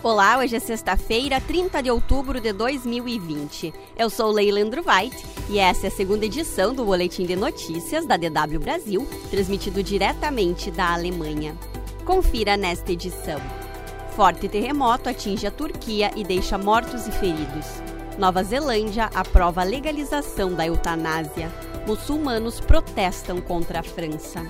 Olá, hoje é sexta-feira, 30 de outubro de 2020. Eu sou Leila Andruweit e essa é a segunda edição do Boletim de Notícias da DW Brasil, transmitido diretamente da Alemanha. Confira nesta edição. Forte terremoto atinge a Turquia e deixa mortos e feridos. Nova Zelândia aprova a legalização da eutanásia. Muçulmanos protestam contra a França.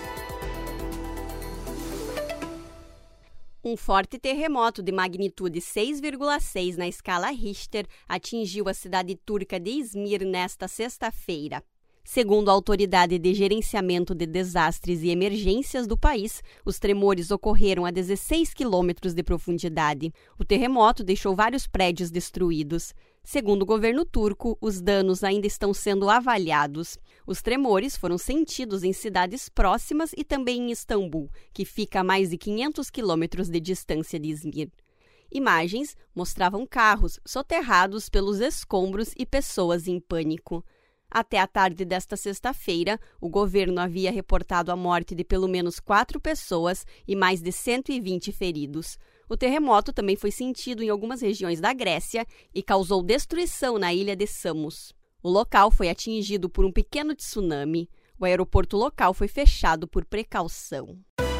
Um forte terremoto de magnitude 6,6 na escala Richter atingiu a cidade turca de Izmir nesta sexta-feira. Segundo a Autoridade de Gerenciamento de Desastres e Emergências do país, os tremores ocorreram a 16 quilômetros de profundidade. O terremoto deixou vários prédios destruídos. Segundo o governo turco, os danos ainda estão sendo avaliados. Os tremores foram sentidos em cidades próximas e também em Istambul, que fica a mais de 500 quilômetros de distância de Izmir. Imagens mostravam carros soterrados pelos escombros e pessoas em pânico. Até a tarde desta sexta-feira, o governo havia reportado a morte de pelo menos 4 pessoas e mais de 120 feridos. O terremoto também foi sentido em algumas regiões da Grécia e causou destruição na ilha de Samos. O local foi atingido por um pequeno tsunami. O aeroporto local foi fechado por precaução.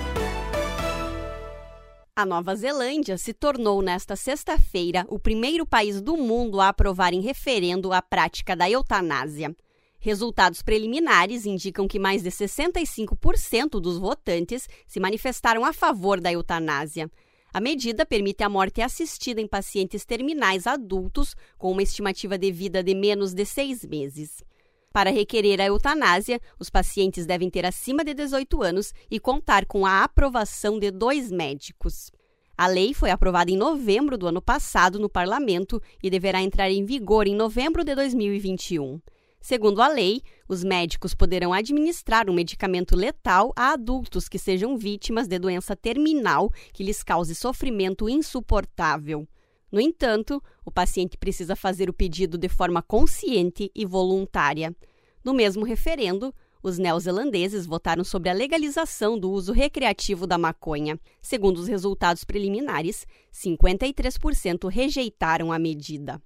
A Nova Zelândia se tornou nesta sexta-feira o primeiro país do mundo a aprovar em referendo a prática da eutanásia. Resultados preliminares indicam que mais de 65% dos votantes se manifestaram a favor da eutanásia. A medida permite a morte assistida em pacientes terminais adultos com uma estimativa de vida de menos de 6 meses. Para requerer a eutanásia, os pacientes devem ter acima de 18 anos e contar com a aprovação de 2 médicos. A lei foi aprovada em novembro do ano passado no Parlamento e deverá entrar em vigor em novembro de 2021. Segundo a lei, os médicos poderão administrar um medicamento letal a adultos que sejam vítimas de doença terminal que lhes cause sofrimento insuportável. No entanto, o paciente precisa fazer o pedido de forma consciente e voluntária. No mesmo referendo, os neozelandeses votaram sobre a legalização do uso recreativo da maconha. Segundo os resultados preliminares, 53% rejeitaram a medida.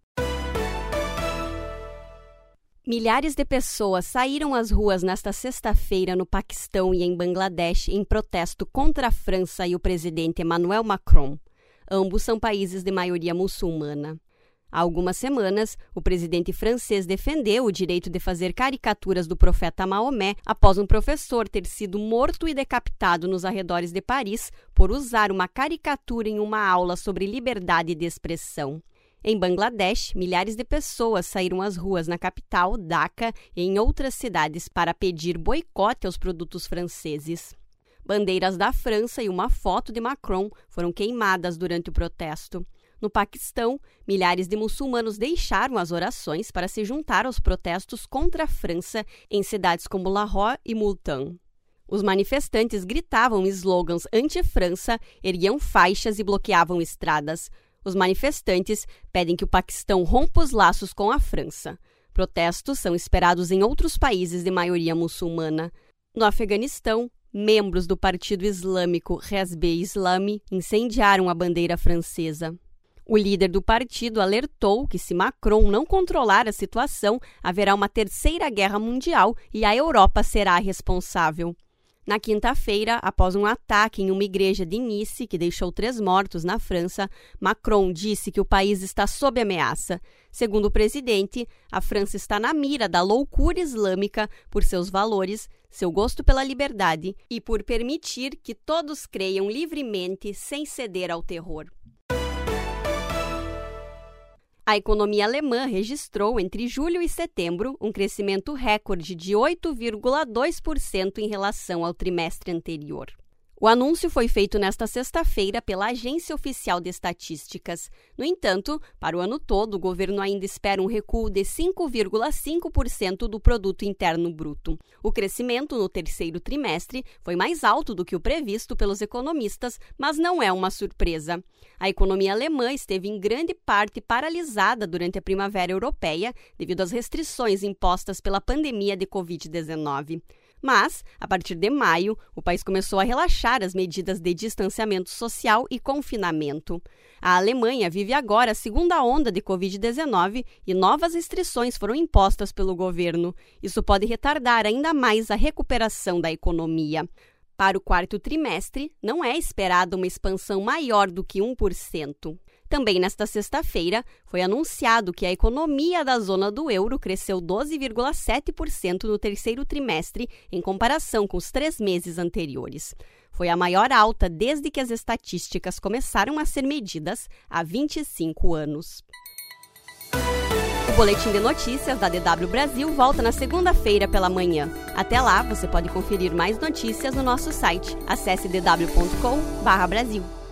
Milhares de pessoas saíram às ruas nesta sexta-feira no Paquistão e em Bangladesh em protesto contra a França e o presidente Emmanuel Macron. Ambos são países de maioria muçulmana. Há algumas semanas, o presidente francês defendeu o direito de fazer caricaturas do profeta Maomé após um professor ter sido morto e decapitado nos arredores de Paris por usar uma caricatura em uma aula sobre liberdade de expressão. Em Bangladesh, milhares de pessoas saíram às ruas na capital, Dhaka, e em outras cidades para pedir boicote aos produtos franceses. Bandeiras da França e uma foto de Macron foram queimadas durante o protesto. No Paquistão, milhares de muçulmanos deixaram as orações para se juntar aos protestos contra a França em cidades como Lahore e Multan. Os manifestantes gritavam slogans anti-França, erguiam faixas e bloqueavam estradas. Os manifestantes pedem que o Paquistão rompa os laços com a França. Protestos são esperados em outros países de maioria muçulmana. No Afeganistão, membros do Partido Islâmico Hezb-e-Islami incendiaram a bandeira francesa. O líder do partido alertou que se Macron não controlar a situação, haverá uma terceira guerra mundial e a Europa será a responsável. Na quinta-feira, após um ataque em uma igreja de Nice, que deixou 3 mortos na França, Macron disse que o país está sob ameaça. Segundo o presidente, a França está na mira da loucura islâmica por seus valores, seu gosto pela liberdade e por permitir que todos creiam livremente sem ceder ao terror. A economia alemã registrou entre julho e setembro um crescimento recorde de 8,2% em relação ao trimestre anterior. O anúncio foi feito nesta sexta-feira pela Agência Oficial de Estatísticas. No entanto, para o ano todo, o governo ainda espera um recuo de 5,5% do produto interno bruto. O crescimento no terceiro trimestre foi mais alto do que o previsto pelos economistas, mas não é uma surpresa. A economia alemã esteve em grande parte paralisada durante a primavera europeia devido às restrições impostas pela pandemia de Covid-19. Mas, a partir de maio, o país começou a relaxar as medidas de distanciamento social e confinamento. A Alemanha vive agora a segunda onda de Covid-19 e novas restrições foram impostas pelo governo. Isso pode retardar ainda mais a recuperação da economia. Para o quarto trimestre, não é esperada uma expansão maior do que 1%. Também nesta sexta-feira, foi anunciado que a economia da zona do euro cresceu 12,7% no terceiro trimestre, em comparação com os 3 meses anteriores. Foi a maior alta desde que as estatísticas começaram a ser medidas há 25 anos. O Boletim de Notícias da DW Brasil volta na segunda-feira pela manhã. Até lá, você pode conferir mais notícias no nosso site. Acesse dw.com/Brasil.